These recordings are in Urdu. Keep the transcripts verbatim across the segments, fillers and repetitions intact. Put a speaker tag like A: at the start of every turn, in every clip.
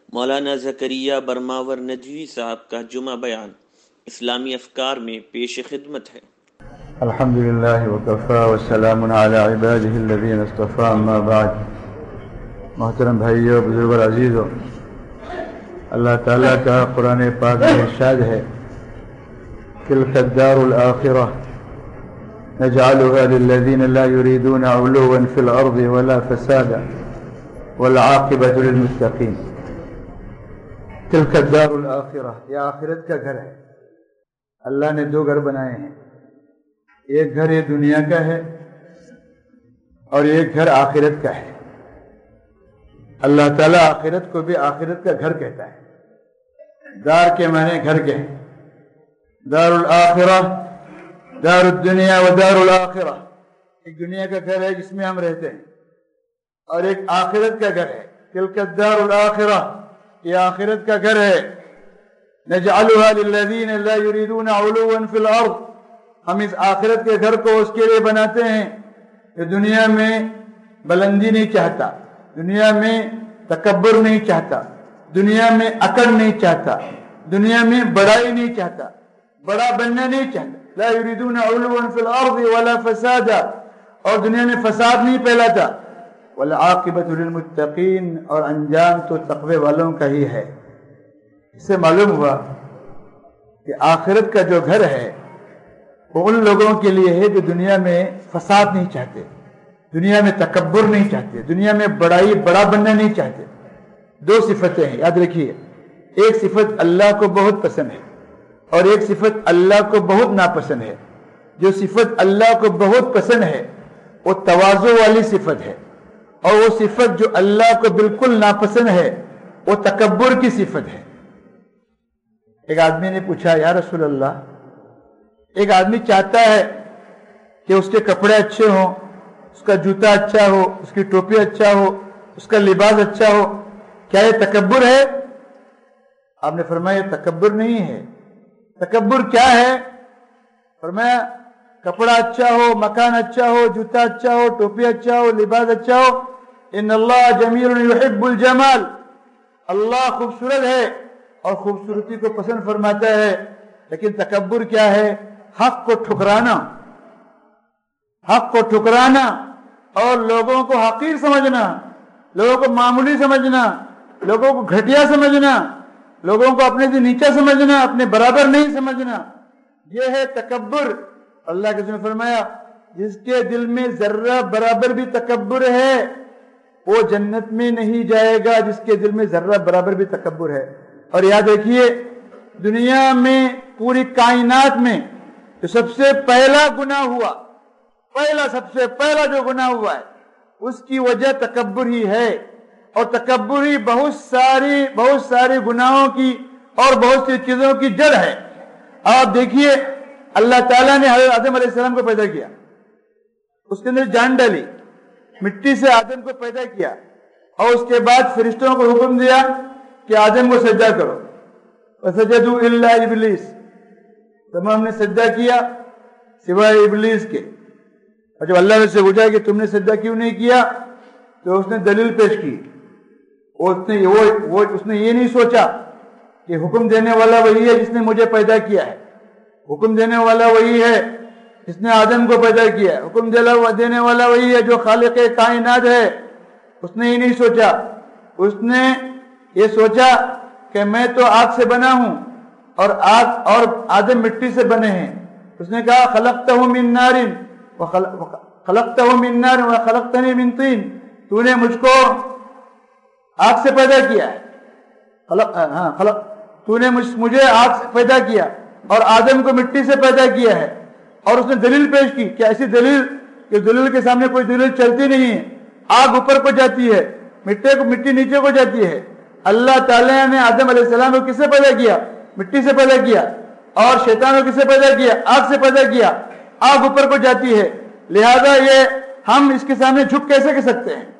A: مولانا زکریا برماور ندوی صاحب کا جمعہ بیان اسلامی افکار میں پیش خدمت ہے۔
B: الحمدللہ وکفا والسلام علی عبادہ الذین اصطفی، اما بعد۔ محترم بھائیو، بزرگ اور عزیزو، اللہ تعالیٰ کا قرآن پاک میں ارشاد ہے، تلک الدار الآخرہ نجعلها للذین لا یریدون علوا فی الارض ولا فسادا والعاقبۃ للمتقین۔ تلک الدار الآخرہ، یہ آخرت کا گھر ہے۔ اللہ نے دو گھر بنائے ہیں، ایک گھر یہ دنیا کا ہے اور ایک گھر آخرت کا ہے۔ اللہ تعالیٰ آخرت کو بھی آخرت کا گھر کہتا ہے۔ دار کے معنی گھر کے ہیں، دار الآخرہ، دار الدنیا و دار الآخرہ۔ ایک دنیا کا گھر ہے جس میں ہم رہتے ہیں، اور ایک آخرت کا گھر ہے۔ تلک الدار الآخرہ، یہ آخرت کا گھر ہے۔ نجعلها للذین لا یریدون علوا فی الارض، ہم اس آخرت کے گھر کو اس کے لیے بناتے ہیں کہ دنیا میں بلندی نہیں چاہتا، دنیا میں تکبر نہیں چاہتا، دنیا میں اکڑ نہیں چاہتا، دنیا میں بڑائی نہیں چاہتا، بڑا بننا نہیں چاہتا۔ لا یریدون علوا فی الارض ولا فسادا، اور دنیا میں فساد نہیں پھیلاتا۔ والعاقبۃ للمتقین، اور انجام تو تقوی والوں کا ہی ہے۔ اس سے معلوم ہوا کہ آخرت کا جو گھر ہے وہ ان لوگوں کے لیے ہے جو دنیا میں فساد نہیں چاہتے، دنیا میں تکبر نہیں چاہتے، دنیا میں بڑائی بڑا بننا نہیں چاہتے۔ دو صفتیں ہیں، یاد رکھیے، ایک صفت اللہ کو بہت پسند ہے اور ایک صفت اللہ کو بہت ناپسند ہے۔ جو صفت اللہ کو بہت پسند ہے وہ تواضع والی صفت ہے، اور وہ صفت جو اللہ کو بالکل ناپسند ہے وہ تکبر کی صفت ہے۔ ایک آدمی نے پوچھا، یا رسول اللہ، ایک آدمی چاہتا ہے کہ اس کے کپڑے اچھے ہوں، اس کا جوتا اچھا ہو، اس کی ٹوپی اچھا ہو، اس کا لباس اچھا ہو، کیا یہ تکبر ہے؟ آپ نے فرمایا یہ تکبر نہیں ہے۔ تکبر کیا ہے؟ فرمایا کپڑا اچھا ہو، مکان اچھا ہو، جوتا اچھا ہو، ٹوپی اچھا ہو، لباس اچھا ہو۔ ان اللہ جمیل یحب الجمال، اللہ خوبصورت ہے اور خوبصورتی کو پسند فرماتا ہے۔ لیکن تکبر کیا ہے؟ حق کو ٹھکرانا، حق کو ٹھکرانا اور لوگوں کو حقیر سمجھنا، لوگوں کو معمولی سمجھنا، لوگوں کو گھٹیا سمجھنا، لوگوں کو اپنے سے نیچا سمجھنا، اپنے برابر نہیں سمجھنا، یہ ہے تکبر۔ اللہ کے رسول نے فرمایا جس کے دل میں ذرہ برابر بھی تکبر ہے وہ جنت میں نہیں جائے گا، جس کے دل میں ذرہ برابر بھی تکبر ہے۔ اور یاد رکھیے، دنیا میں پوری کائنات میں جو سب سے پہلا گناہ ہوا، پہلا سب سے پہلا جو گناہ ہوا ہے اس کی وجہ تکبر ہی ہے، اور تکبر ہی بہت ساری بہت ساری گناہوں کی اور بہت سی چیزوں کی جڑ ہے۔ آپ دیکھیے، اللہ تعالیٰ نے حضرت آدم علیہ السلام کو پیدا کیا، اس کے اندر جان ڈالی، مٹی سے آدم کو پیدا کیا، اور اس کے بعد فرشتوں کو حکم دیا کہ آدم کو سجدہ کرو، وسجدوا الا ابلیس، تمام نے سجدہ کیا سوائے ابلیس کے۔ اور جب اللہ نے سے پوچھا کہ تم نے سجدہ کیوں نہیں کیا تو اس نے دلیل پیش کی، اس نے وہ, وہ اس نے یہ نہیں سوچا کہ حکم دینے والا وہی ہے جس نے مجھے پیدا کیا ہے، حکم دینے والا وہی ہے جس نے آدم کو پیدا کیا ہے، حکم دینے والا وہی ہے جو خالق کائنات ہے۔ اس نے یہ نہیں سوچا، اس نے یہ سوچا کہ میں تو آگ سے بنا ہوں اور آگ اور آدم مٹی سے بنے ہیں۔ اس نے کہا خلقتہ من نار خلقتہ من نار وخلقتنی من طین، تو نے مجھ کو آگ سے پیدا کیا ہے، خلق ہاں خلق تو نے مجھے آگ سے پیدا کیا اور آدم کو مٹی سے پیدا کیا ہے۔ اور اس نے دلیل پیش کی کہ ایسی دلیل کہ دلیل کے سامنے کوئی دلیل چلتی نہیں ہے، آگ اوپر کو جاتی ہے، مٹی کو مٹی نیچے کو جاتی ہے۔ اللہ تعالیٰ نے آدم علیہ السلام کو کس سے پیدا کیا؟ مٹی سے پیدا کیا، اور شیطان کو کس سے پیدا کیا؟ آگ سے پیدا کیا۔ آگ اوپر کو جاتی ہے، لہذا یہ ہم اس کے سامنے جھک کیسے کر سکتے ہیں؟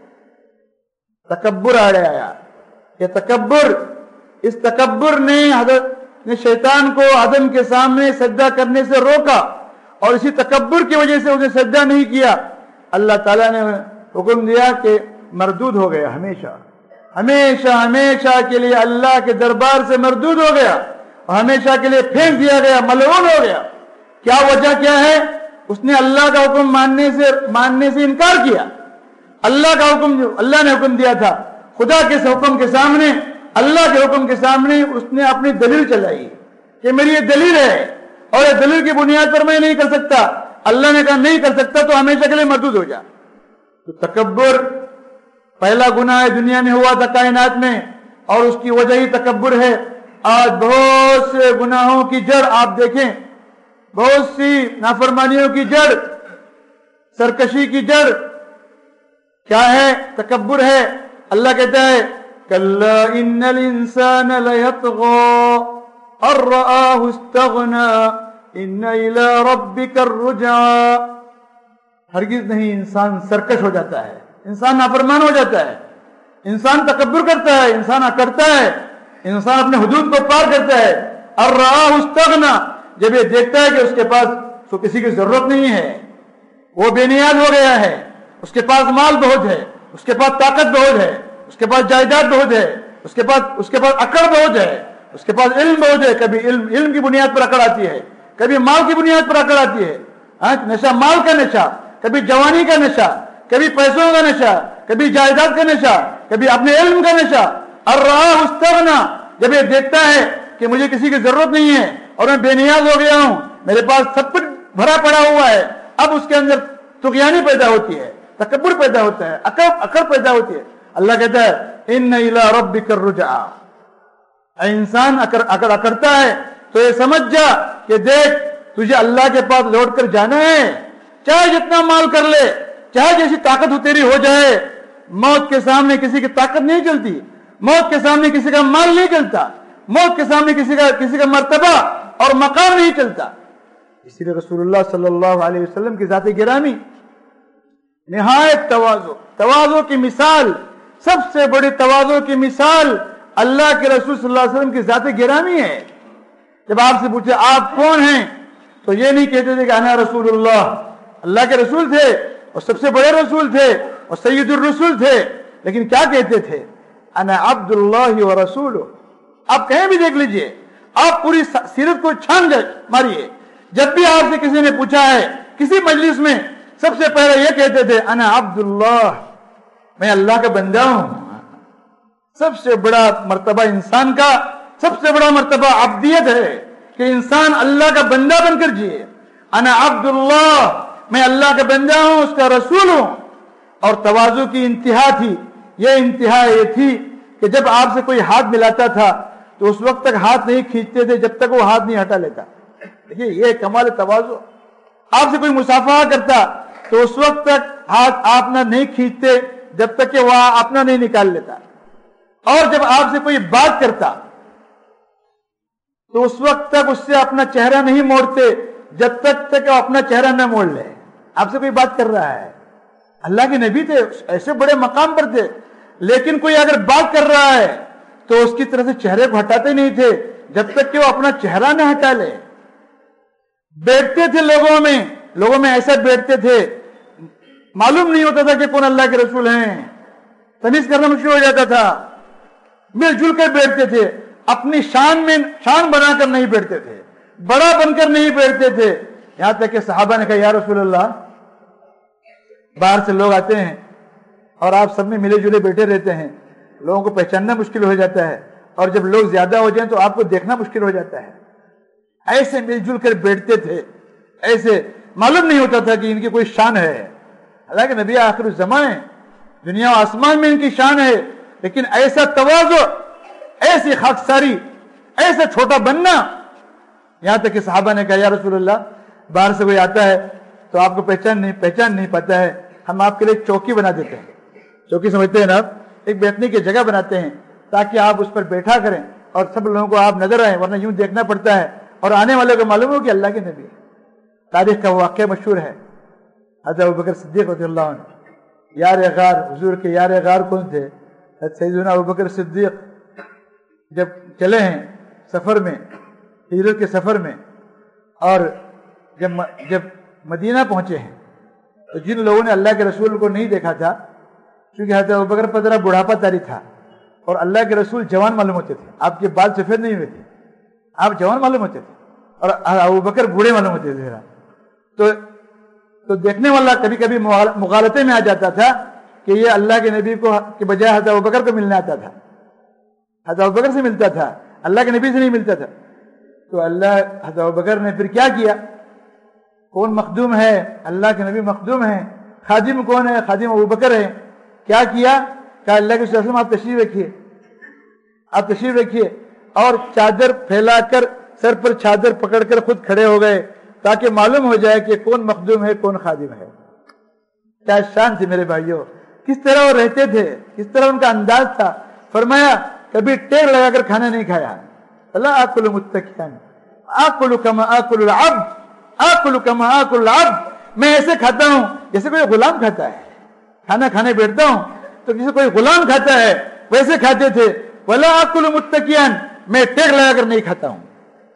B: تکبر آڑے آیا، یہ تکبر، اس تکبر نے حضرت نے شیطان کو آدم کے سامنے سجدہ کرنے سے روکا، اور اسی تکبر کی وجہ سے اسے سجدہ نہیں کیا۔ اللہ تعالیٰ نے حکم دیا کہ مردود ہو گیا ہمیشہ، ہمیشہ ہمیشہ کے لیے اللہ کے دربار سے مردود ہو گیا اور ہمیشہ کے لیے پھینک دیا گیا، ملعون ہو گیا۔ کیا وجہ کیا ہے؟ اس نے اللہ کا حکم ماننے سے ماننے سے انکار کیا۔ اللہ کا حکم جو اللہ نے حکم دیا تھا، خدا کے حکم کے سامنے، اللہ کے حکم کے سامنے اس نے اپنی دلیل چلائی کہ میری یہ دلیل ہے اور یہ دلیل کی بنیاد پر میں نہیں کر سکتا۔ اللہ نے کہا نہیں کر سکتا تو ہمیشہ کے لیے مردود ہو جا۔ تو تکبر پہلا گناہ ہے دنیا میں ہوا تھا کائنات میں، اور اس کی وجہ ہی تکبر ہے۔ آج بہت سے گناہوں کی جڑ آپ دیکھیں، بہت سی نافرمانیوں کی جڑ، سرکشی کی جڑ کیا ہے؟ تکبر ہے۔ اللہ کہتا ہے کلا ان الانسان لیطغی ان رآہ استغنی ان الی ربک الرجعی۔ ہرگز نہیں، انسان سرکش ہو جاتا ہے، انسان نافرمان ہو جاتا ہے، انسان تکبر کرتا ہے، انسان اکڑتا ہے، انسان اپنے حدود کو پار کرتا ہے۔ ان رآہ استغنی، جب یہ دیکھتا ہے کہ اس کے پاس تو کسی کی ضرورت نہیں ہے، وہ بے نیاز ہو گیا ہے، اس کے پاس مال بہت ہے، اس کے پاس طاقت بہت ہے، اس کے پاس جائیداد بہت ہے، اس کے پاس اس کے پاس اکڑ بہت ہے، اس کے پاس علم بہت ہے۔ کبھی علم علم کی بنیاد پر اکڑ آتی ہے، کبھی مال کی بنیاد پر اکڑ آتی ہے، نشہ مال کا نشہ، کبھی جوانی کا نشہ، کبھی پیسوں کا نشہ، کبھی جائیداد کا نشہ، کبھی اپنے علم کا نشہ۔ الرآہ استغنی، جب یہ دیکھتا ہے کہ مجھے کسی کی ضرورت نہیں ہے اور میں بے نیاز ہو گیا ہوں، میرے پاس سب کچھ بھرا پڑا ہوا ہے، اب اس کے اندر طغیانی پیدا ہوتی ہے، تکبر پیدا ہوتا ہے، اکڑ اکڑ پیدا ہوتی ہے۔ اللہ کہتا ہے ان الی ربک الرجعی۔ اے انسان اکڑ اکڑ اکڑتا ہے تو یہ سمجھ جا کہ دیکھ تجھے اللہ کے پاس لوٹ کر جانا ہے، چاہے جتنا مال کر لے، چاہے جیسی طاقت ہو تیری ہو جائے، موت کے سامنے کسی کی طاقت نہیں چلتی، موت کے سامنے کسی کا مال نہیں چلتا، موت کے سامنے کسی کا کسی کا مرتبہ اور مقام نہیں چلتا۔ اسی لیے رسول اللہ صلی اللہ علیہ وسلم کی ذات گرامی نہایت تواضع، تواضع کی مثال، سب سے بڑی تواضع کی مثال اللہ کے رسول صلی اللہ علیہ وسلم کی ذات گرامی ہے۔ جب آپ سے پوچھے آپ کون ہیں تو یہ نہیں کہتے تھے کہ انا رسول اللہ، اللہ کے رسول تھے اور سب سے بڑے رسول تھے اور سید الرسول تھے، لیکن کیا کہتے تھے؟ انا عبد اللہ و رسولہ۔ آپ کہیں بھی دیکھ لیجئے، آپ پوری سیرت کو چھان ماریے، جب بھی آپ سے کسی نے پوچھا ہے کسی مجلس میں، سب سے پہلے یہ کہتے تھے انا عبد اللہ، میں اللہ کا بندہ ہوں۔ سب سے بڑا مرتبہ انسان کا، سب سے بڑا مرتبہ عبدیت ہے کہ انسان اللہ کا بندہ بن کر جیے۔ انا عبد اللہ، میں اللہ کا بندہ ہوں، اس کا رسول ہوں۔ اور تواضع کی انتہا تھی، یہ انتہا یہ تھی کہ جب آپ سے کوئی ہاتھ ملاتا تھا تو اس وقت تک ہاتھ نہیں کھینچتے تھے جب تک وہ ہاتھ نہیں ہٹا لیتا۔ دیکھیے یہ کمال تواضع۔ آپ سے کوئی مصافحہ کرتا تو اس وقت تک ہاتھ آپ نہ نہیں کھینچتے جب تک کہ وہ اپنا نہیں نکال لیتا، اور جب آپ سے کوئی بات کرتا تو اس وقت تک اس سے اپنا چہرہ نہیں موڑتے جب تک تک وہ اپنا چہرہ نہ موڑ لے۔ آپ سے کوئی بات کر رہا ہے، اللہ کے نبی تھے، ایسے بڑے مقام پر تھے، لیکن کوئی اگر بات کر رہا ہے تو اس کی طرف سے چہرے کو ہٹاتے نہیں تھے جب تک کہ وہ اپنا چہرہ نہ ہٹا لے۔ بیٹھتے تھے لوگوں میں، لوگوں میں ایسا بیٹھتے تھے، معلوم نہیں ہوتا تھا کہ کون اللہ کے رسول ہیں، تمیز کرنا مشکل ہو جاتا تھا، مل جل کر بیٹھتے تھے، اپنی شان میں شان بنا کر نہیں بیٹھتے تھے، بڑا بن کر نہیں بیٹھتے تھے۔ یہاں تک کہ صحابہ نے کہا یا رسول اللہ، باہر سے لوگ آتے ہیں اور آپ سب میں ملے جلے بیٹھے رہتے ہیں، لوگوں کو پہچاننا مشکل ہو جاتا ہے، اور جب لوگ زیادہ ہو جائیں تو آپ کو دیکھنا مشکل ہو جاتا ہے۔ ایسے مل جل کر بیٹھتے تھے، ایسے معلوم نہیں ہوتا تھا کہ ان کی کوئی شان ہے۔ حالانکہ نبی آخر الزمان ہے، دنیا و آسمان میں ان کی شان ہے، لیکن ایسا تواضع، ایسی خاکساری، ایسا چھوٹا بننا، یہاں تک کہ صحابہ نے کہا یا رسول اللہ، باہر سے کوئی آتا ہے تو آپ کو پہچان نہیں پہچان نہیں پاتا ہے، ہم آپ کے لیے ایک چوکی بنا دیتے ہیں۔ چوکی سمجھتے ہیں نا آپ، ایک بیٹھنے کی جگہ بناتے ہیں تاکہ آپ اس پر بیٹھا کریں اور سب لوگوں کو آپ نظر آئیں، ورنہ یوں دیکھنا پڑتا ہے اور آنے والے کو معلوم ہو کہ اللہ کے نبی۔ تاریخ کا واقعہ مشہور ہے، حضرت ابوبکر صدیق رضی اللہ عنہ یار غار، حضور کے یار غار کون تھے؟ سیدنا ابوبکر صدیق جب چلے ہیں سفر میں، ہجرت کے سفر میں، اور جب جب مدینہ پہنچے ہیں تو جن لوگوں نے اللہ کے رسول کو نہیں دیکھا تھا، کیونکہ حضرت ابوبکر پر ذرا بڑھاپا طاری تھا، اور اللہ کے رسول جوان معلوم ہوتے تھے، آپ کے بال سفید نہیں ہوئے تھے، آپ جوان معلوم ہوتے تھے، اور ابو بکر بوڑھے معلوم ہوتے تھے. تو تو دیکھنے والا کبھی کبھی مغالطے میں آ جاتا تھا کہ یہ اللہ کے نبی کو کے بجائے حضرت ابو بکر کو ملنے آتا تھا، حضرت ابو بکر سے ملتا تھا، اللہ کے نبی سے نہیں ملتا تھا. تو اللہ حضرت ابو بکر نے پھر کیا کیا؟ کون مخدوم ہے؟ اللہ کے نبی مخدوم ہے. خادم کون ہے؟ خادم ابو بکر ہے. کیا کیا؟ کہا اللہ کے رسول آپ تشریف رکھیے، آپ تشریف رکھیے، اور چادر پھیلا کر سر پر چادر پکڑ کر خود کھڑے ہو گئے تاکہ معلوم ہو جائے کہ کون مخدوم ہے کون خادم ہے. کیا شان تھی میرے بھائیوں، کس طرح وہ رہتے تھے، کس طرح ان کا انداز تھا. فرمایا کبھی ٹیک لگا کر کھانا نہیں کھایا. اللہ آکل متکئا آکل کما آکل العبد آکل کما آکل العبد، میں ایسے کھاتا ہوں جیسے کوئی غلام کھاتا ہے. کھانا کھانے بیٹھتا ہوں تو جیسے کوئی غلام کھاتا ہے ویسے کھاتے تھے. ولا آکل متکئا، میں ٹیک لگا کر نہیں کھاتا ہوں.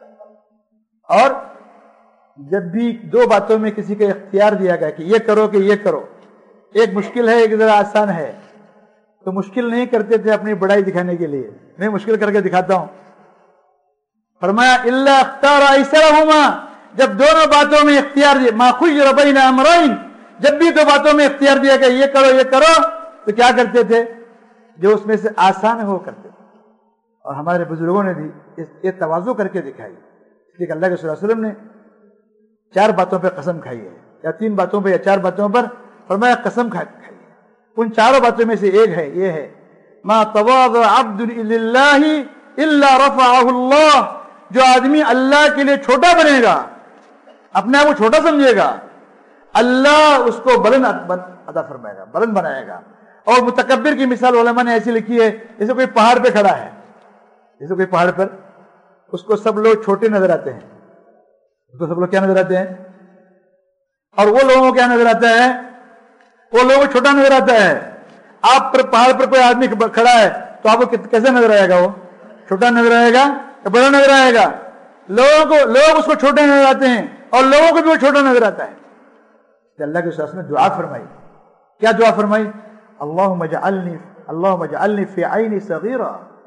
B: اور جب بھی دو باتوں میں کسی کا اختیار دیا گیا کہ یہ کرو کہ یہ کرو، ایک مشکل ہے ایک ذرا آسان ہے، تو مشکل نہیں کرتے تھے اپنی بڑائی دکھانے کے لیے، میں مشکل کر کے دکھاتا ہوں. فرمایا الا اختار ایسرہما، جب دونوں باتوں میں اختیار دیا، ما خیر بین امرین، جب بھی دو باتوں میں اختیار دیا کہ یہ کرو یہ کرو، تو کیا کرتے تھے؟ جو اس میں سے آسان ہے وہ کرتے تھے. اور ہمارے بزرگوں نے بھی یہ تواضع کر کے دکھائی. اس لیے کہ اللہ کے صلی اللہ علیہ وسلم نے چار باتوں پہ قسم کھائی ہے، یا تین باتوں پہ یا چار باتوں پر فرمایا قسم کھائی ہے. ان چاروں باتوں میں سے ایک ہے یہ ہے ما تواضع عبد للہ الا رفعہ اللہ، جو آدمی اللہ کے لیے چھوٹا بنے گا، اپنے آپ کو چھوٹا سمجھے گا، اللہ اس کو بلند عطا فرمائے گا، بلند بنائے گا. اور متکبر کی مثال علماء نے ایسی لکھی ہے جیسے کوئی پہاڑ پہ کھڑا ہے، جیسے کوئی پہاڑ پر اس کو سب لوگ چھوٹے نظر آتے ہیں، اس کو سب لوگ کیا نظر آتے ہیں، اور وہ لوگوں کو کیا نظر آتا ہے؟ وہ لوگوں کو چھوٹا نظر آتا ہے. آپ پر پہاڑ پر کوئی آدمی کھڑا ہے تو آپ کو کیسے نظر آئے گا؟ وہ چھوٹا نظر آئے گا یا بڑا نظر آئے گا؟ لوگوں کو لوگ اس کو چھوٹے نظر آتے ہیں اور لوگوں کو بھی وہ چھوٹا نظر آتا ہے. اللہ کے رسول نے دعا فرمائی. کیا دعا فرمائی؟ اللہم اجعلنی اللہم اجعلنی فی عینی صغیرہ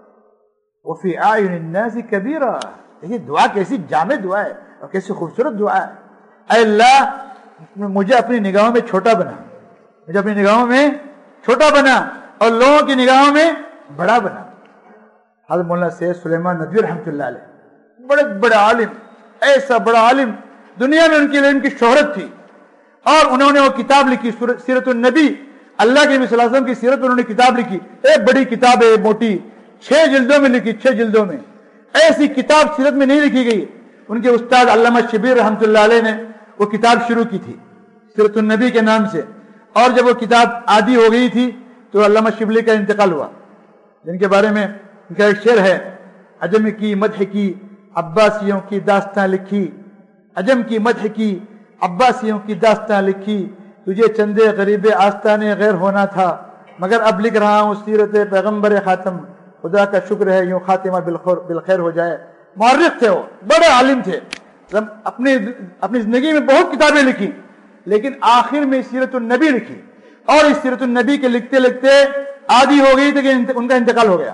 B: وفی اعین الناس کبیرہ. دیکھیے دعا کیسی جامع دعا ہے اور کیسی خوبصورت دعا ہے. اے اللہ مجھے اپنی نگاہوں میں چھوٹا بنا، مجھے اپنی نگاہوں میں چھوٹا بنا اور لوگوں کی نگاہوں میں بڑا بنا. حضرت مولانا سید سلیمان ندوی رحمۃ اللہ علیہ بڑے بڑے عالم، ایسا بڑا عالم، دنیا میں ان کے لیے ان کی شہرت تھی. اور انہوں نے وہ کتاب لکھی سیرت النبی، اللہ کے نبی صلی اللہ علیہ وسلم کی سیرت انہوں نے کتاب لکھی. ایک بڑی کتاب ہے موٹی، چھ جلدوں میں لکھی، چھ جلدوں میں. ایسی کتاب سیرت میں نہیں لکھی گئی. ان کے استاد علامہ شبیر رحمۃ اللہ علیہ نے وہ کتاب شروع کی تھی سیرت النبی کے نام سے. اور جب وہ کتاب عادی ہو گئی تھی تو علامہ شبلی کا انتقال ہوا، جن کے بارے میں ان کا ایک شعر ہے، عجم کی مدح کی عباسیوں کی داستان لکھی، عجم کی مدح کی عباسیوں کی داستان لکھی، تجھے چندے غریب آستانے غیر ہونا تھا، مگر اب لکھ رہا ہوں سیرت پیغمبر خاتم، خدا کا شکر ہے یوں خاتمہ بالخیر ہو جائے. مورخ تھے، وہ بڑے عالم تھے، اپنی اپنی زندگی میں بہت کتابیں لکھی، لیکن آخر میں سیرت النبی لکھی. اور اس سیرت النبی کے لکھتے لکھتے عادی ہو گئی تھی کہ ان کا انتقال ہو گیا.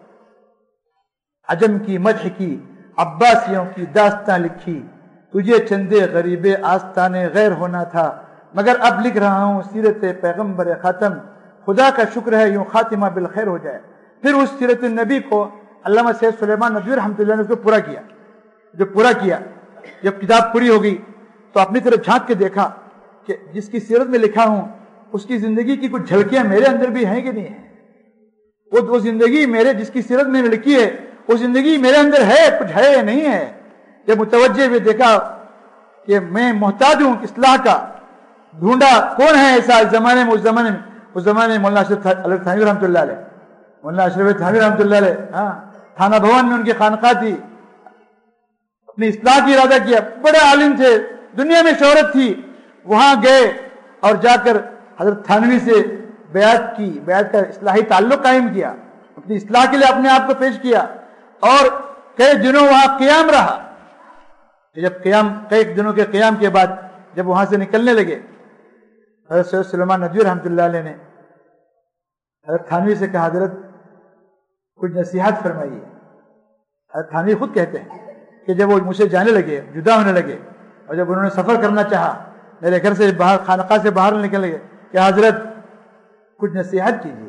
B: عجم کی مدح کی عباسیوں کی داستان لکھی، تجھے چندے غریب آستانے غیر ہونا تھا، مگر اب لکھ رہا ہوں سیرت پیغمبر خاتم، خدا کا شکر ہے یوں خاتمہ بالخیر ہو جائے. پھر اس سیرت النبی کو علامہ سید سلیمان ندوی رحمۃ اللہ نے اس کو پورا کیا. جب پورا کیا، جب کتاب پوری ہو گئی تو اپنی طرف جھانک کے دیکھا کہ جس کی سیرت میں لکھا ہوں اس کی زندگی کی کچھ جھلکیاں میرے اندر بھی ہیں کہ نہیں ہیں. وہ وہ زندگی میرے جس کی سیرت میں لکھی ہے وہ زندگی میرے اندر ہے، کچھ ہے یا نہیں ہے. جب متوجہ ہوئے دیکھا کہ میں محتاج ہوں اصلاح کا، ڈھونڈا کون ہے ایسا اس زمانے میں. اس زمانے میں اس زمانے میں مولانا اشرف تھانوی رحمۃ اللہ علیہ مولانا اشرف تھانوی رحمۃ اللہ علیہ ہاں تھانہ بھون میں ان کی خانقاہ تھی. اپنی اصلاح کی ارادہ کیا، بڑے عالم تھے، دنیا میں شہرت تھی. وہاں گئے اور جا کر حضرت تھانوی سے بیعت کی، بیعت کا اصلاحی تعلق قائم کیا، اپنی اصلاح کے لیے اپنے آپ کو پیش کیا اور کئی دنوں وہاں قیام رہا. جب قیام کئی دنوں کے قیام کے بعد جب وہاں سے نکلنے لگے، حضرت سید سلیمان ندوی رحمۃ اللہ علیہ نے حضرت تھانوی سے کہا، حضرت کچھ نصیحت فرمائیے. تھانوی خود کہتے ہیں کہ جب وہ مجھ سے جانے لگے، جدا ہونے لگے، اور جب انہوں نے سفر کرنا چاہا، میرے گھر سے باہر، خانقاہ سے باہر نکل لگے کہ حضرت کچھ نصیحت کیجیے.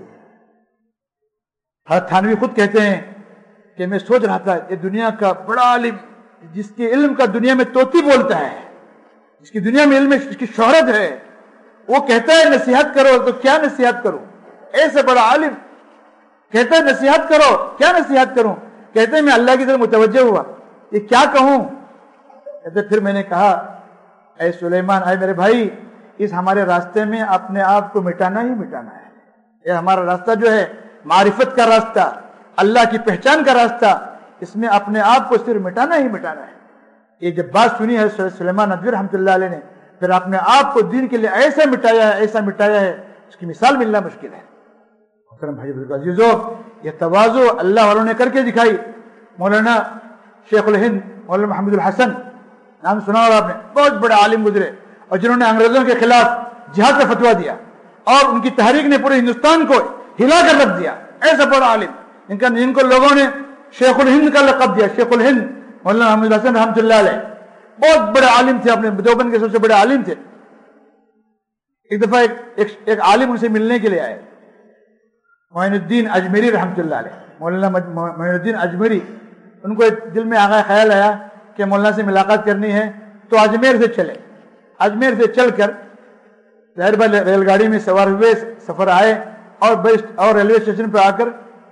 B: حضرت تھانوی خود کہتے ہیں کہ میں سوچ رہا تھا یہ دنیا کا بڑا عالم، جس کے علم کا دنیا میں طوطی بولتا ہے، جس کی دنیا میں علم میں اس کی شہرت ہے، وہ کہتا ہے نصیحت کرو، تو کیا نصیحت کروں؟ ایسے بڑا عالم کہتا ہے نصیحت کرو، کیا نصیحت کروں؟ کہتے ہیں میں اللہ کی طرف متوجہ ہوا، یہ کیا کہوں؟ کہتے پھر میں نے کہا اے سلیمان، اے میرے بھائی، اس ہمارے راستے میں اپنے آپ کو مٹانا ہی مٹانا ہے. یہ ہمارا راستہ جو ہے معرفت کا راستہ، اللہ کی پہچان کا راستہ، اس میں اپنے آپ کو صرف مٹانا ہی مٹانا ہے. یہ جب بات سنی ہے سلیمان ندوی رحمۃ اللہ علیہ نے، پھر اپنے آپ کو دین کے لیے ایسا مٹایا ہے، ایسا مٹایا ہے، اس کی مثال ملنا مشکل ہے. محترم بھائی عزیزو، یہ تواضع اللہ والوں نے کر کے دکھائی. مولانا شیخ الہند مولانا محمد الحسن نام سنا ہوگا آپ نے، بہت بڑے عالم گزرے، اور جنہوں نے انگریزوں کے خلاف جہاد کا فتویٰ دیا، اور ان کی تحریک نے پورے ہندوستان کو ہلا کر رکھ دیا. ایسا بڑا عالم، ان کا ان کو لوگوں نے شیخ الہند کا لقب دیا. شیخ الہند مولانا محمد الحسن رحمۃ اللہ علیہ بہت بڑے عالم تھے، اپنے دیوبند کے سب سے بڑے عالم تھے. ایک دفعہ ایک, ایک, ایک عالم ان سے ملنے کے لیے آئے، معین الدین اجمیری رحمۃ اللہ علیہ. مولانا معین الدین اجمیری، ان کو دل میں آگاہ خیال آیا کہ مولانا سے ملاقات کرنی ہے، تو اجمیر سے چلے. اجمیر سے چل کر ظاہر بات ریل گاڑی میں سوار ہوئے، سفر آئے، اور اور ریلوے اسٹیشن پہ آ کر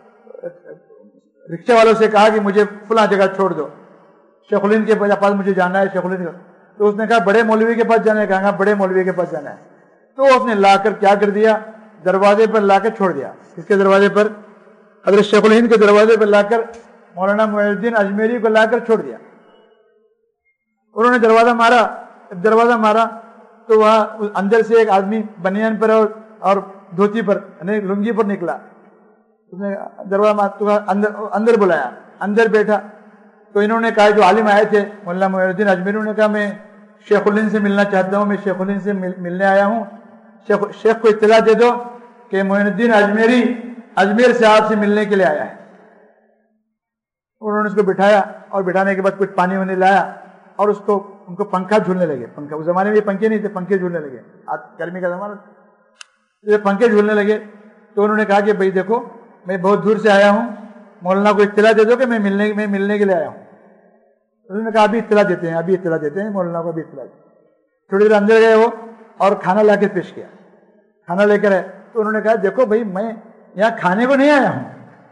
B: رکشے والوں سے کہا کہ مجھے فلاں جگہ چھوڑ دو، شیخ الہند کے پاس مجھے جانا ہے. شیخ الہند، تو اس نے کہا بڑے مولوی کے پاس جانا ہے. کہا بڑے مولوی کے پاس جانا ہے. تو اس نے لا کر کیا کر دیا، دروازے پر لا کر چھوڑ دیا. اس کے دروازے پر، حضرت شیخ الہند کے دروازے پر لا کر مولانا معین الدین اجمیری کو لا کر چھوڑ دیا. انہوں نے دروازہ مارا، دروازہ مارا تو وہاں اندر سے ایک آدمی بنیان پر اور اور دھوتی پر یعنی لنگی پر نکلا. اس نے دروازہ مارا، اندر اندر بلایا، اندر بیٹھا. تو انہوں نے کہا، جو عالم آئے تھے مولانا معین الدین اجمیری، انہوں نے کہا میں شیخ الہند سے ملنا چاہتا ہوں، میں شیخ الہند سے ملنے آیا ہوں. شیخ شیخ کو اطلاع دے دو کہ معین الدین اجمیری اجمیر سے آپ سے ملنے کے لیے آیا ہے. انہوں نے اس کو بٹھایا، اور بٹھانے کے بعد کچھ پانی وانی لایا، اور اس کو ان کو پنکھا جھولنے لگے. پنکھا، اس زمانے میں یہ پنکھے نہیں تھے، پنکھے جھولنے لگے. آج گرمی کا زمانہ، یہ پنکھے جھولنے لگے. تو انہوں نے کہا کہ بھائی دیکھو، میں بہت دور سے آیا ہوں، مولانا کو اطلاع دے دو کہ میں ملنے میں ملنے کے لیے آیا ہوں. انہوں نے کہا ابھی اطلاع دیتے ہیں، ابھی اطلاع دیتے ہیں مولانا کو، ابھی اطلاع دیتے ہیں. تھوڑی دیر اندر گئے وہ، اور کھانا لا کے پیش کیا. کھانا لے کر آئے. تو انہوں نے کہا دیکھو بھائی، میں یہاں کھانے کو نہیں آیا ہوں،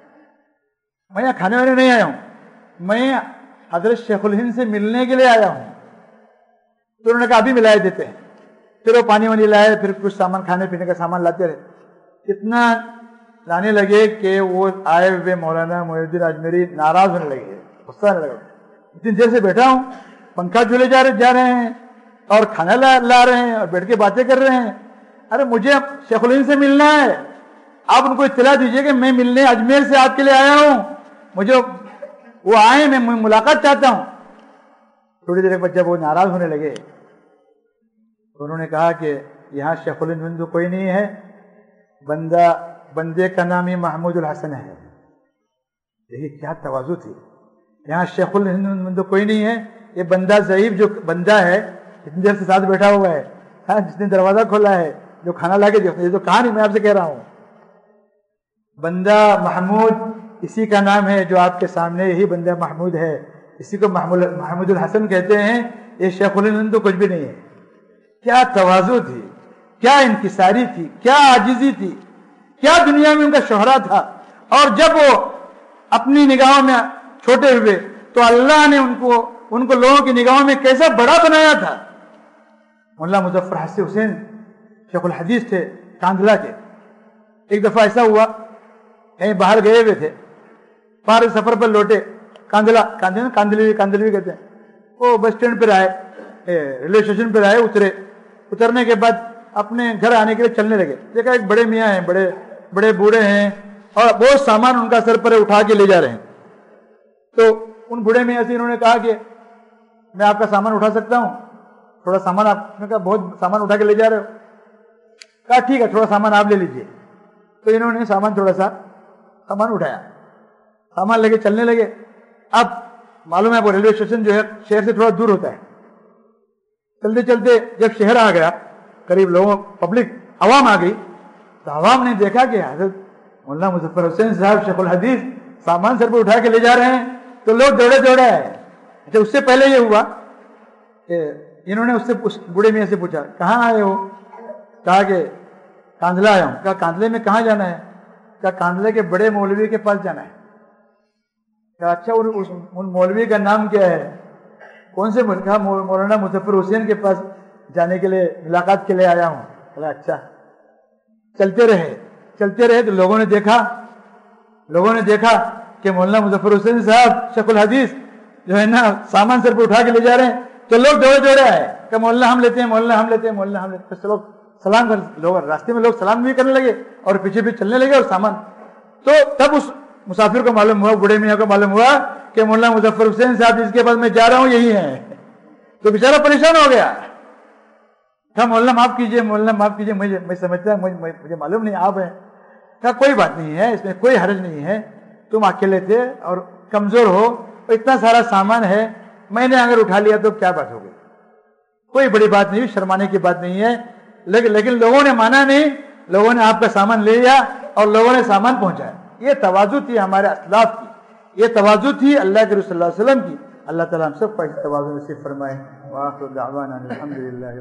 B: میں یہاں کھانے وانے نہیں آیا ہوں، میں حضرت شیخ الہند سے ملنے کے لیے آیا ہوں. تو انہوں نے کہا ابھی ملائے دیتے ہیں. پھر وہ پانی وانی لائے، پھر کچھ سامان کھانے پینے کا سامان لاتے رہے. اتنا لانے لگے کہ وہ آئے ہوئے مولانا معین الدین اجمیری ناراض ہونے لگے، غصہ آنے لگا. اتنی دیر سے بیٹھا ہوں، پنکھا جھولے جا رہے جا رہے ہیں، اور کھانا لا, لا رہے ہیں، اور بیٹھ کے باتیں کر رہے ہیں. ارے مجھے شیخ الہند سے ملنا ہے، آپ ان کو اطلاع دیجئے کہ میں ملنے اجمیر سے آپ کے لیے آیا ہوں، مجھے وہ آئے، میں ملاقات چاہتا ہوں. تھوڑی دیر بعد جب وہ ناراض ہونے لگے تو انہوں نے کہا کہ یہاں شیخ الہند کوئی نہیں ہے، بندہ بندے کا نام ہی محمود الحسن ہے. دیکھیے کیا تواضع تھی. یہاں شیخ الہند کوئی نہیں ہے، یہ بندہ ضعیف جو بندہ ہے، اتنی دیر سے ساتھ بیٹھا ہوا ہے، ہاں جس نے دروازہ کھولا ہے، جو کھانا لا کے دیکھتا ہے، یہ تو کہا نہیں، میں آپ سے کہہ رہا ہوں. بندہ محمود اسی کا نام ہے جو آپ کے سامنے، یہی بندہ محمود ہے، اسی کو محمود محمود الحسن کہتے ہیں. یہ شیخ الہند تو کچھ بھی نہیں ہے. کیا تواضع تھی، کیا انکساری تھی، کیا عاجزی تھی، کیا دنیا میں ان کا شہرہ تھا. اور جب وہ اپنی نگاہوں میں چھوٹے ہوئے تو اللہ نے ان کو ان کو لوگوں کی نگاہوں میں کیسا بڑا بنایا تھا. مولانا مظفر حسین حسین شیخ الحدیث تھے کاندھلا کے. ایک دفعہ ایسا ہوا، کہیں باہر گئے ہوئے تھے، باہر سفر پر لوٹے، کاندھلا کاندھلا کاندھلوی کاندھلوی کہتے ہیں. وہ بس اسٹینڈ پر آئے، ریلوے اسٹیشن پر آئے، اترے. اترنے کے بعد اپنے گھر آنے کے لیے چلنے لگے. دیکھا ایک بڑے میاں ہیں، بڑے بڑے بوڑھے ہیں، اور بہت سامان ان کا سر پر اٹھا کے لے جا رہے ہیں. تو ان بوڑھے میاں سے انہوں نے کہا کہ میں آپ کا سامان اٹھا سکتا ہوں، تھوڑا سامان. آپ نے کہا بہت سامان اٹھا کے لے جا رہے ہو. کہا ٹھیک ہے، تھوڑا سامان آپ لے لیجئے. تو انہوں نے سامان تھوڑا سا سامان اٹھایا. سامان لے کے چلنے لگے. اب معلوم ہے وہ ریلوے اسٹیشن جو ہے شہر سے تھوڑا دور ہوتا ہے. چلتے چلتے جب شہر آ گیا, قریب لوگوں پبلک عوام آ گئی, تو عوام نے دیکھا کہ حضرت مولانا مظفر حسین صاحب شیخ الحدیث سامان سر پر اٹھا کے لے جا رہے ہیں, تو لوگ دوڑے دوڑے آئے. اچھا, اس سے پہلے یہ ہوا کہ انہوں نے اس سے اس بوڑھے میاں سے پوچھا کہاں آئے ہو؟ کہا کہ کاندھلہ آیا ہوں. کہا کاندھلے میں کہاں جانا ہے؟ کہا کاندھلے کے بڑے مولوی کے پاس جانا ہے. کہا اچھا ان مولوی کا نام کیا ہے؟ کون سے؟ کہا مولانا مظفر حسین کے پاس جانے کے لیے, ملاقات کے لیے آیا ہوں. کہا اچھا. چلتے رہے چلتے رہے تو لوگوں نے دیکھا لوگوں نے دیکھا کہ مولانا مظفر حسین صاحب شیخ الحدیث جو ہے نا سامان سر پہ اٹھا کے لے جا رہے ہیں, تو لوگ دوڑے دوڑے آئے کہ مولانا ہم لیتے ہیں, مولانا ہم لیتے ہیں, مولانا ہم لیتے ہیں. لوگ سلام کر لوگ راستے میں لوگ سلام بھی کرنے لگے اور پیچھے پیچھے چلنے لگے اور سامان. تو تب اس مسافر کو معلوم ہوا, بوڑھے میاں کو معلوم ہوا کہ مولانا مظفر حسین صاحب جس کے پاس میں جا رہا ہوں یہی ہیں. تو بیچارہ پریشان ہو گیا. کہا مولانا معاف کیجیے, مولانا معاف کیجیے, مجھے میں سمجھتا ہے مجھے معلوم نہیں آپ ہیں. کہا کوئی بات نہیں ہے, اس میں کوئی حرج نہیں ہے, تم اکیلے تھے اور کمزور ہو, اتنا سارا سامان ہے, میں نے اگر اٹھا لیا تو کیا بات ہو گئی, کوئی بڑی بات نہیں, شرمانے کی بات نہیں ہے. لیکن لیکن لوگوں نے مانا نہیں, لوگوں نے آپ کا سامان لے لیا اور لوگوں نے سامان پہنچایا. یہ تواضع تھی ہمارے اسلاف کی, یہ تواضع تھی اللہ کے رسول صلی اللہ علیہ وسلم کی. اللہ تعالیٰ ہم سب کا اس تواضع نصیب فرمائے. وآخر دعوانا الحمدللہ.